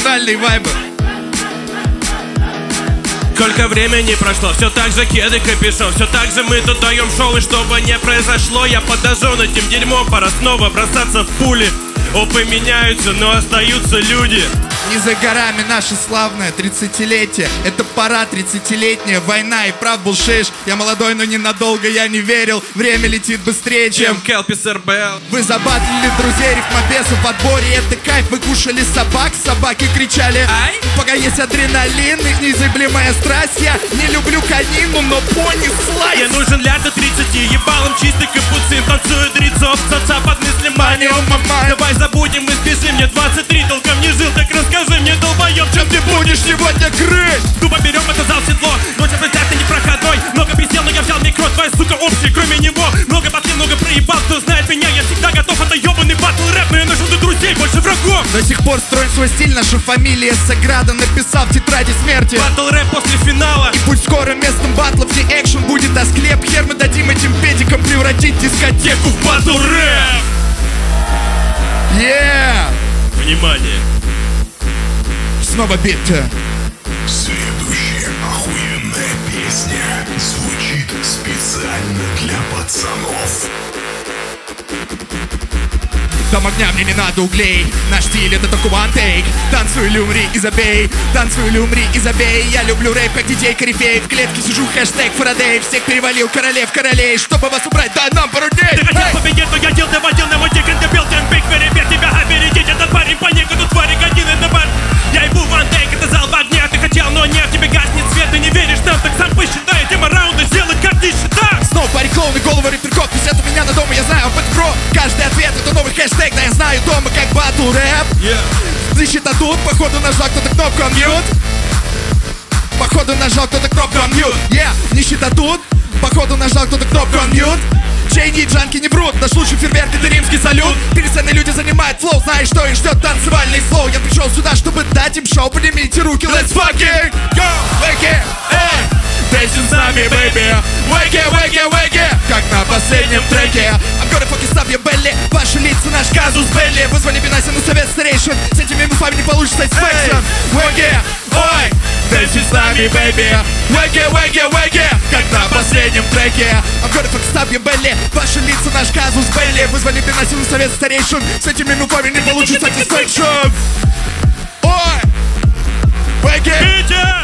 фестивальные вайбы. Сколько времени прошло, все так же кеды капюшон. Все так же мы тут даем шоу, и чтобы не произошло, я подожжен этим дерьмом, пора снова бросаться в пули. Опы меняются, но остаются люди. Не за горами наше славное 30-летие. Это пора 30-летняя война и прав был Шиш. Я молодой, но ненадолго я не верил. Время летит быстрее, чем Келпис РБЛ. Вы забатлили друзей рифмобесов в отборе. Это кайф, вы кушали собак, собаки кричали Ай! Пока есть адреналин, их неизъяблемая страсть. Я не люблю конину, но пони слайс. Мне нужен ляд до 30, ебалом чистый капуцин. Танцует рицов, соца под мысли мания. Давай забудем и сбежим, мне 23, толком не жил. Так расскажи мне, долбоёб, чем ты будешь сегодня крыть? Тупо берем этот зал в седло, но сейчас взять ты не проходной. Много присел, но я взял микро, твоя сука общая, кроме него. Много батли, много проебал, кто знает меня, я всегда готов. Это ебаный батл рэп, но я нашел для друзей больше врагов. До сих пор строим свой стиль, наша фамилия Саграда написал в тетради смерти. Батл рэп после финала. И пусть скоро местом батлов не экшен будет, а склеп. Хер мы дадим этим педикам превратить дискотеку в батл рэп. Внимание. Снова бит. Следующая охуенная песня звучит специально для пацанов. Дом огня, мне не надо углей. Наш стиль это только one take. Танцуй или умри и забей. Танцуй или умри и забей. Я люблю рэп, как детей корифей. В клетке сижу, хэштег Фарадей. Всех перевалил, королев, королей. Чтобы вас убрать, да нам пару дней. Ты хотел победить, но я дел, доводил на мой дик. Ты бил, темпик, перебег тебя опередить. Этот парень по некоду твари годины на бар. Я ебу one take, это зал в огне. Ты хотел, но нет, тебе гаснет свет. Ты не веришь нам, так сам посчитай. Тема раунда сделать, как ты считаешь. Снова парень клоун и голову риперкот. Висят у меня на дома, я знаю, об этом про. Каждый ответ это новый хэштег. Да я знаю дома, как батл рэп. Ищет тут, походу нажал кто-то кнопку unmute. Походу нажал кто-то кнопку unmute. Нищета тут, походу нажал кто-то кнопку unmute. Чейни и джанки не врут, наш лучший фейерверк это римский салют. Перед сценой люди занимают флоу, знаешь, что их ждет танцевальный слоу. Я пришел сюда, чтобы дать им шоу, поднимите руки, let's fucking go, wake it, эй. Танцуй с нами, baby, wake it, wake it, wake it. Как на последнем треке. I'm gonna fucking stop your belly. Ваши лица, наш казус белли. Вызвали Бенаси на совет старейшин. С этими муфами не получится satisfaction. Wake it, ой. Танцуй с нами, baby, wake it, wake it, wake it. Как на последнем треке. I'm gonna fucking stop your belly. Ваши лица, наш казус белли. Вызвали Бенаси на совет старейшин. С этими муфами не получится satisfaction. Ой. Wake it.